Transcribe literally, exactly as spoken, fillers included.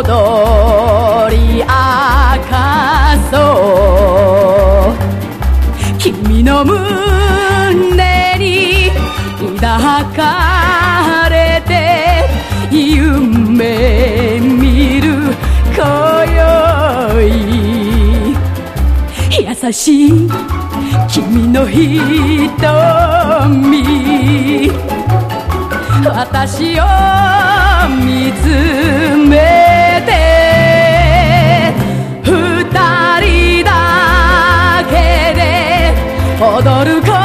踊り明かそう君の胸に抱かれて夢見る今宵優しい君の瞳私を見つめて二人だけで踊る